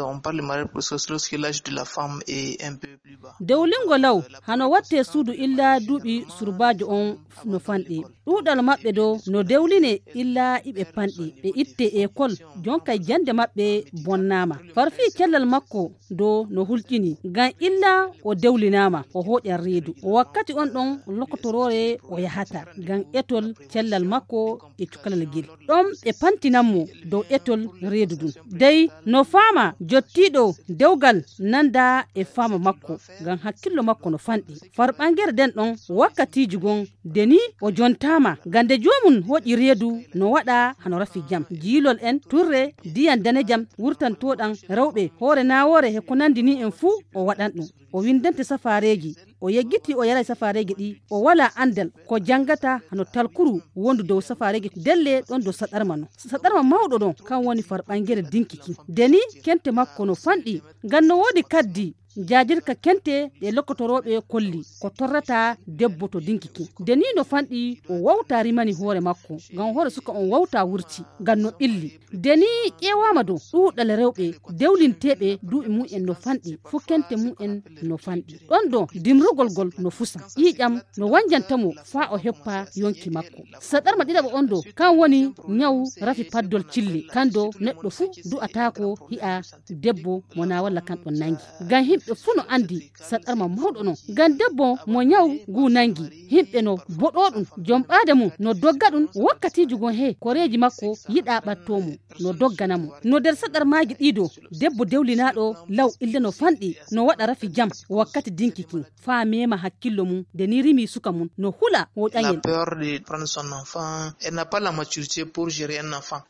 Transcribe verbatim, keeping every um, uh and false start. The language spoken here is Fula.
on parle de mariage précoce lorsque l'âge de la femme est un peu plus bas. Dewlingo law hano watte suudu illa duuɓi surbajo on no fanɗi ɗuuɗal maɓɓe do no dewline illa iɓe panɗi ɓe itte école jonka jande maɓɓe bonnama farfi cellal makko do no hulƴini ngam illa o dewlinama o hoƴan reedu wakkati on ɗon lokotorore o yahata ngam etol cellal makko e cukalal guel ɗon ɓe pantinanmo dow etol reedu dun dey no fama jottiɗo dewgal nanda e fama makko ngam hakkillo makko no fanɗi far ɓangere den ɗon wakkatiji gon deni o jontama gande jomum hoƴi reedu no waɗa hano rafi jam jiilol en turre diyan danejam wurtantoɗan rewɓe hoore nawore he ko nandi ni en fuu o waɗan ɗum o windante safareji o yeggiti o yara safareji ɗi o wala andal ko jangata hano talkuru wondu dow safareji delle ɗon dow saɗarma no saɗarma mawɗo ɗon kan woni far ɓangere dinkiki deni kente makko no fanɗi ngam no wodi kaddi jajirka kente ɗe lokotoroɓe kolli ko torrata debbo to dinkiki deni no fanɗi o wawta rimani hoore makko ngam hoore suka on wawta wurti ngam no ɓilli deni ƴewama dow ɗuuɗal rewɓe dewlinteɓe duuɓi mumen no fanɗi fu kente mumen no fanɗi ɗon do dimrugol gol no fusa ƴiƴam no wanjantamo fa o heppa yonki makko saɗarma ɗiɗaɓa on do kan woni ñaw rafi paddol cilli kando neɗɗo fu du'atako hi'a debbo mona walla kan ɗon nangi ngam himɓe fu no andi saɗarma mawɗo non ngam debbo mo ñaw gu nangi himɓe no boɗo ɗum jom ɓaade mum no dogga ɗum wakkatiji gon he koreji makko yiɗa ɓattomo no dogganamo no nder saɗarmaji ɗiɗo debbo dewlinaɗo law ille no fanɗi no waɗa rafi jam wakkati dinkiki fa mema hakkillo mum de ni rimi suka mum no hula woɗayen. La peur de prendre son enfant, elle n'a pas la maturité pour gérer un enfant.